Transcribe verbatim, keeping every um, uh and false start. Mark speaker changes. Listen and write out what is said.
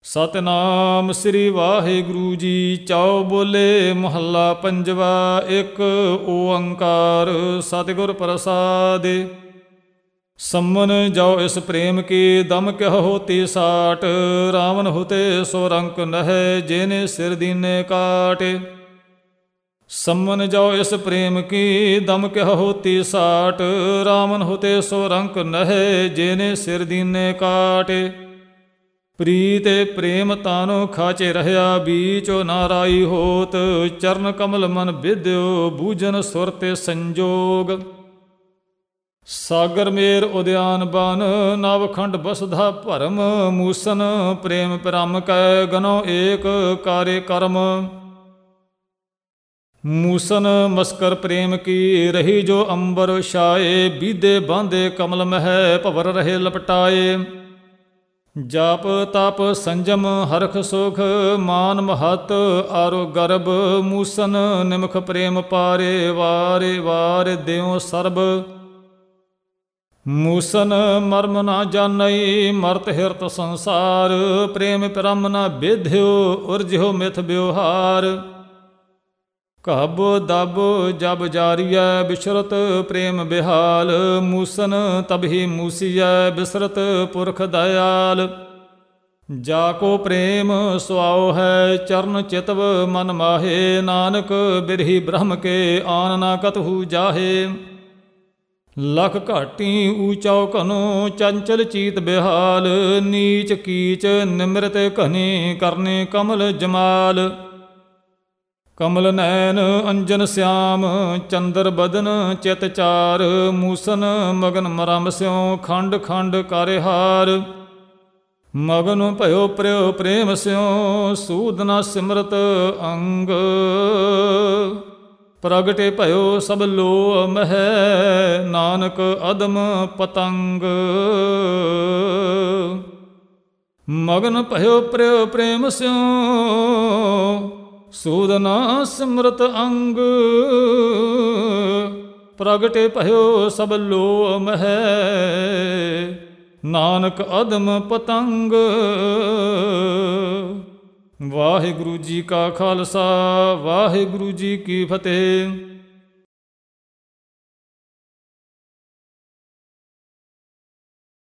Speaker 1: ਸਤਿਨਾਮ ਸ੍ਰੀ ਵਾਹਿਗੁਰੂ ਜੀ। ਚਾਉ ਬੋਲੇ ਮਹੱਲਾ ਪੰਜਵਾ। ਇੱਕ ਓੰਕਾਰ ਸਤਿਗੁਰ ਪ੍ਰਸਾਦਿ। ਸੰਮਨ ਜਾਓ ਇਸ ਪ੍ਰੇਮ ਕੀ ਦਮ ਕਿਹ ਹੋਤੀ ਸਾਟ। ਰਾਵਣ ਹੁਤੇ ਸੋ ਰੰਕ ਨਹਿ ਜੇਨੇ ਸਿਰ ਦੀਨੇ ਕਾਟੇ। ਸੰਮਨ ਜਾਓ ਇਸ ਪ੍ਰੇਮ ਕੀ ਦਮ ਕਿਹ ਹੋਤੀ ਸਾਟ। ਰਾਵਣ ਹੁਤੇ ਸੋ ਰੰਕ ਨਹਿ ਜੇਨੇ ਸਿਰ ਦੀਨੇ ਕਾਟੇ। ਪ੍ਰੀਤ ਪ੍ਰੇਮ ਤਾਨੋ ਖਾਚੇ ਰਹਿਆ ਬੀਚੋ ਨਾਰਾਈ ਹੋਤ। ਚਰਨ ਕਮਲ ਮਨ ਵਿਦਿਓ ਬੂਝਨ ਸੁਰ ਤੇ ਸੰਜੋਗ। ਸਾਗਰ ਮੇਰ ਉਦਿਆਨ ਬਨ ਨਵਖੰਡ ਬਸਧਾ ਭਰਮ। ਮੂਸਨ ਪ੍ਰੇਮ ਪ੍ਰਮ ਕੈ ਗਨੋ ਏਕ ਕਾਰੇ ਕਰਮ। ਮੂਸਨ ਮਸਕਰ ਪ੍ਰੇਮ ਕੀ ਰਹੀ ਜੋ ਅੰਬਰ ਛਾਏ। ਬੀਦੇ ਬਾਂਦੇ ਕਮਲ ਮਹਿ ਭਵਰ ਰਹੇ ਲਪਟਾਏ। ਜਾਪ ਤਪ ਸੰਜਮ ਹਰਖ ਸੁਖ ਮਾਨ ਮਹਤ ਆਰੋ ਗਰਬ। ਮੂਸਨ ਨਿਮਖ ਪ੍ਰੇਮ ਪਾਰੇ ਵਾਰੇ ਵਾਰ ਦਿਓ ਸਰਬ। ਮੂਸਨ ਮਰਮ ਨਾ ਜਾਣਈ ਮਰਤ ਹਿਰਤ ਸੰਸਾਰ। ਪ੍ਰੇਮ ਪ੍ਰਮ ਨਾ ਬੇਧਿਓ ਉਰਜਿਓ ਮਿਥ ਬਿਵਹਾਰ। ਕਬ ਦਬ ਜਬ ਜਾਰੀਐ ਬਿਸ਼ਰਤ ਪ੍ਰੇਮ ਬਿਹਾਲ। ਮੂਸਨ ਤਬਹੀ ਮੂਸੀਐ ਬਿਸਰਤ ਪੁਰਖ ਦਇਆਲ। ਜਾ ਕੋ ਪ੍ਰੇਮ ਸੁਆਓ ਹੈ ਚਰਨ ਚਿਤਵ ਮਨ ਮਾਹੇ। ਨਾਨਕ ਬਿਰਹੀ ਬ੍ਰਹਮ ਕੇ ਆਨ ਨਾ ਕਤਹੂ ਜਾਹੇ। ਲਖ ਘਾਟੀ ਊਚਾਉ ਘਨੋ ਚੰਚਲ ਚੀਤ ਬਿਹਾਲ। ਨੀਚ ਕੀਚ ਨਿਮਰਤ ਘਨੀ ਕਰਨੇ ਕਮਲ ਜਮਾਲ। ਕਮਲ ਨੈਨ ਅੰਜਨ ਸਿਆਮ ਚੰਦਰ ਬਦਨ ਚਿਤ ਚਾਰ। ਮੂਸਨ ਮਗਨ ਮਰਮ ਸਿਉ ਖੰਡ ਖੰਡ ਕਾਰੇ ਹਾਰ। ਮਗਨ ਭਇਓ ਪ੍ਰਿਉ ਪ੍ਰੇਮ ਸਿਉ ਸੂਦਨਾ ਸਿਮਰਤ ਅੰਗ। ਪ੍ਰਗਟੇ ਭਇਓ ਸਭ ਲੋ ਮਹਿ ਨਾਨਕ ਅਦਮ ਪਤੰਗ। ਮਗਨ ਭਇਓ ਪ੍ਰਿਉ ਪ੍ਰੇਮ ਸਿਉ ਸੂਦਨਾ ਸਿਮਰਤ ਅੰਗ। ਪ੍ਰਗਟੇ ਭਇਓ ਸਭ ਲੋ ਮਹਿ ਨਾਨਕ ਅਦਮ ਪਤੰਗ। ਵਾਹਿਗੁਰੂ ਜੀ ਕਾ ਖਾਲਸਾ ਵਾਹਿਗੁਰੂ ਜੀ ਕੀ ਫਤਿਹ।